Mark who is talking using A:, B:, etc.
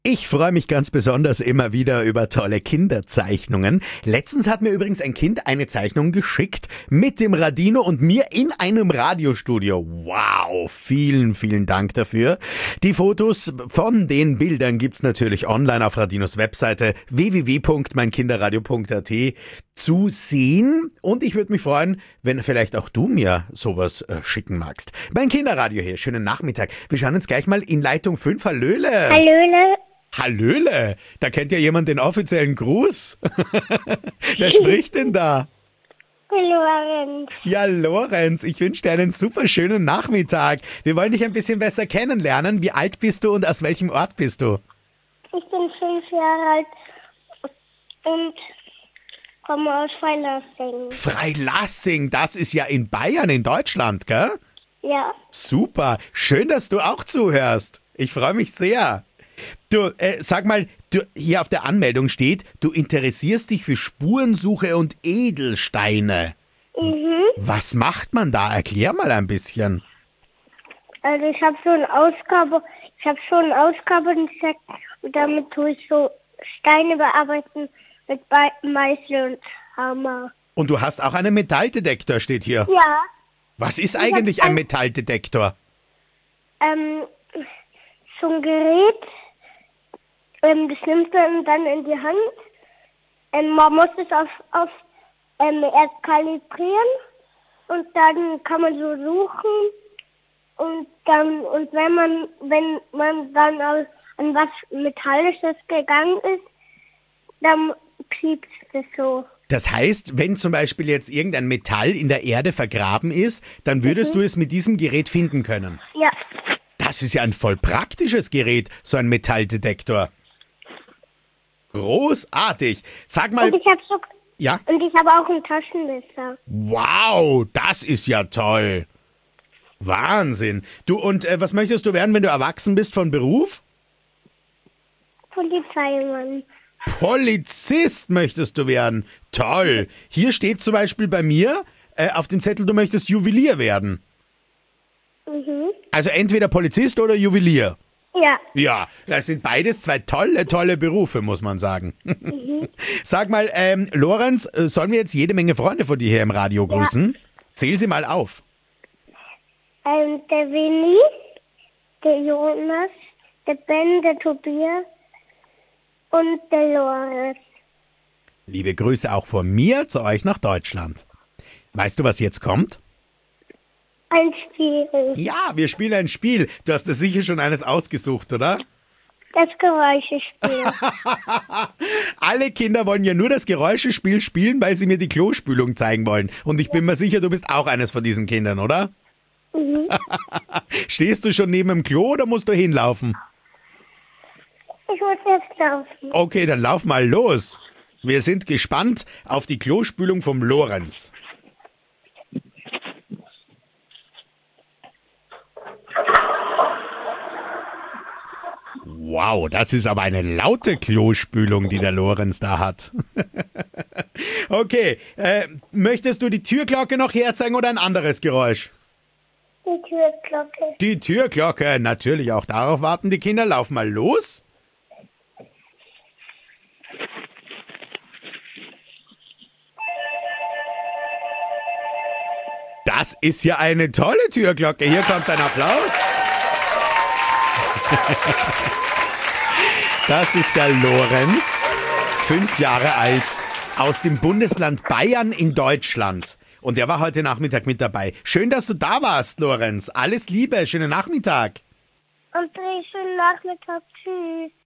A: Ich freue mich ganz besonders immer wieder über tolle Kinderzeichnungen. Letztens hat mir übrigens ein Kind eine Zeichnung geschickt mit dem Radino und mir in einem Radiostudio. Wow, vielen, vielen Dank dafür. Die Fotos von den Bildern gibt's natürlich online auf Radinos Webseite www.meinkinderradio.at zu sehen. Und ich würde mich freuen, wenn vielleicht auch du mir sowas schicken magst. Mein Kinderradio hier, schönen Nachmittag. Wir schauen uns gleich mal in Leitung 5. Hallöle.
B: Hallöle.
A: Hallöle, da kennt ja jemand den offiziellen Gruß. Wer spricht denn da?
B: Lorenz.
A: Ja, Lorenz, ich wünsche dir einen super schönen Nachmittag. Wir wollen dich ein bisschen besser kennenlernen. Wie alt bist du und aus welchem Ort bist du?
B: Ich bin 5 Jahre alt und komme aus Freilassing.
A: Freilassing, das ist ja in Bayern in Deutschland, gell?
B: Ja,
A: Super, schön, dass du auch zuhörst. Ich freue mich sehr. Du, sag mal, hier auf der Anmeldung steht, du interessierst dich für Spurensuche und Edelsteine. Was macht man da? Erklär mal ein bisschen.
B: also ich habe so einen Ausgabenset und damit tue ich so Steine bearbeiten mit Meißel und Hammer.
A: Und du hast auch einen Metalldetektor, steht hier.
B: Ja,
A: Was ist eigentlich ein Metalldetektor?
B: so ein Gerät, das nimmt man dann in die Hand. Man muss es erst kalibrieren und dann kann man so suchen und wenn man dann an was Metallisches gegangen ist, dann piepst es so.
A: Das heißt, wenn zum Beispiel jetzt irgendein Metall in der Erde vergraben ist, dann würdest du es mit diesem Gerät finden können.
B: Ja,
A: Das ist ja ein voll praktisches Gerät, so ein Metalldetektor. Großartig. Sag mal,
B: und ich habe
A: ja?
B: auch ein Taschenmesser.
A: Wow, das ist ja toll. Wahnsinn. Du, und was möchtest du werden, wenn du erwachsen bist von Beruf?
B: Polizeimann.
A: Polizist möchtest du werden. Toll. Hier steht zum Beispiel bei mir auf dem Zettel, du möchtest Juwelier werden. Also entweder Polizist oder Juwelier.
B: Ja,
A: Ja, das sind beides zwei tolle Berufe, muss man sagen. Sag mal, Lorenz, sollen wir jetzt jede Menge Freunde von dir hier im Radio grüßen? Zähl sie mal auf.
B: der Winnie, der Jonas, der Ben, der Tobias und der Lorenz.
A: Liebe Grüße auch von mir zu euch nach Deutschland. Weißt du, was jetzt kommt?
B: Ein Spiel.
A: Ja, wir spielen ein Spiel. Du hast dir sicher schon eines ausgesucht, oder?
B: Das Geräuschespiel.
A: Alle Kinder wollen ja nur das Geräuschespiel spielen, weil sie mir die Klospülung zeigen wollen. Und ich bin mir sicher, du bist auch eines von diesen Kindern, oder? Stehst du schon neben dem Klo oder musst du hinlaufen?
B: Ich muss jetzt laufen.
A: Okay, dann lauf mal los. Wir sind gespannt auf die Klospülung vom Lorenz. Wow, das ist aber eine laute Klospülung, die der Lorenz da hat. Okay, möchtest du die Türglocke noch herzeigen oder ein anderes Geräusch?
B: Die Türglocke.
A: Die Türglocke, natürlich auch darauf warten die Kinder. Lauf mal los. Das ist ja eine tolle Türglocke. Hier kommt ein Applaus. Das ist der Lorenz, 5 Jahre alt, aus dem Bundesland Bayern in Deutschland. Und der war heute Nachmittag mit dabei. Schön, dass du da warst, Lorenz. Alles Liebe, schönen Nachmittag.
B: Und schönen Nachmittag. Tschüss.